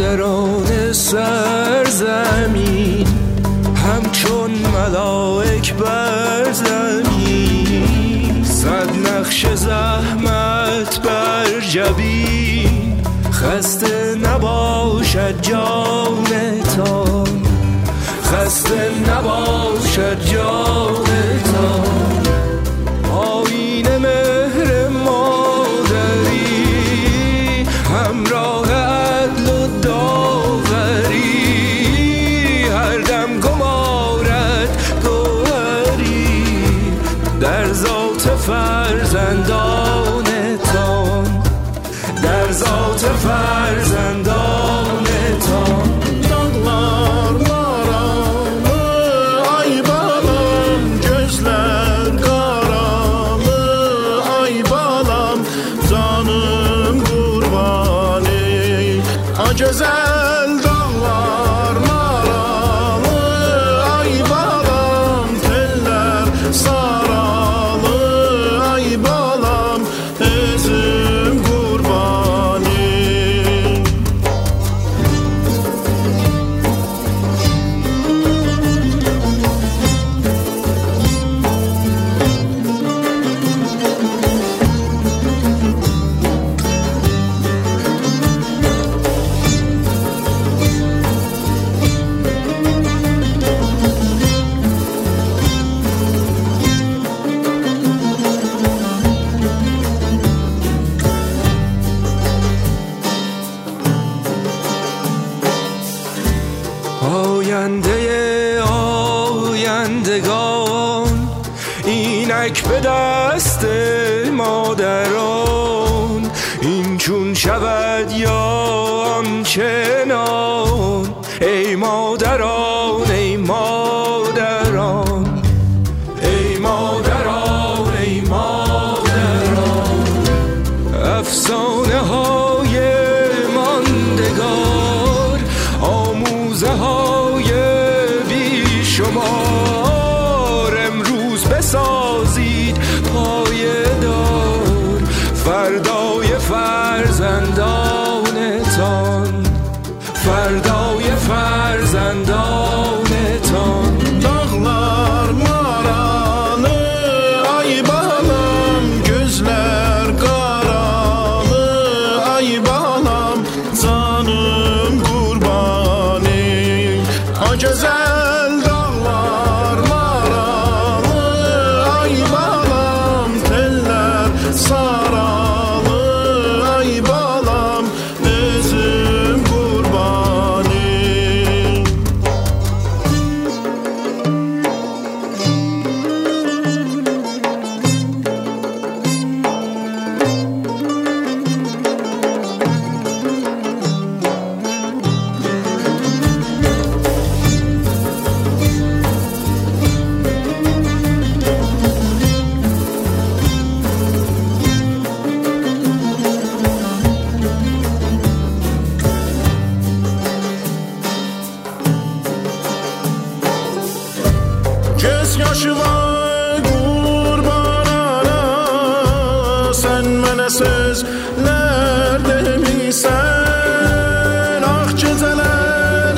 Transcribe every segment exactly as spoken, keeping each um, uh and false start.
مادران سرزمین همچون ملائک بر زمین، صد نقش زحمت بر جبین، خسته نباشد جانتان، خسته نباشد جانتان. آیین مهر مادری همراه عدل و داوری، هر دم گمارد گوهری در ذات فرزندانتان، در ذات فرزندانتان. Güzel dağlar maralı, ay balam teller saralı, ay balam özüm kurbani. آینده آیندگان اینک به دست مادران، این چون شود یا آنچنان. ای مادران ای مادران، ای مادران ای مادران، افسانه های ماندگار، آموزه های بی شمار، امروز بسازید پایدار فردای فرزندانتان، فردای فرزندانتان. Dağlar maralı, ay balam gözler karalı, ay balam canım kurbani. O güzel dağlar maralı, ay balam teller saralı, ay balam özüm kurbani. Göz yaşıma kurban ana, sen mənə sözlər demisən, ah gecələr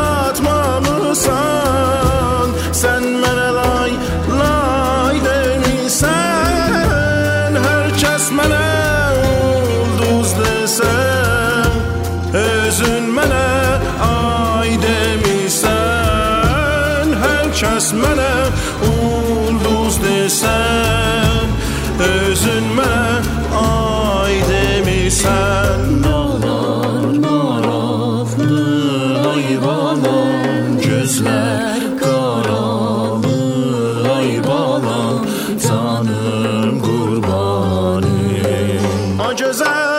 yatmamısan, sen mənə lay lay demisən, hər kəs mənə ulduz desən, özün mənə ay demisən, hər kəs mənə ulduz desən, özün mənə ay demisən. Dağlar maraqlı, ay balam gözlər qaralı, ay balam canım qurbanım. O gözəl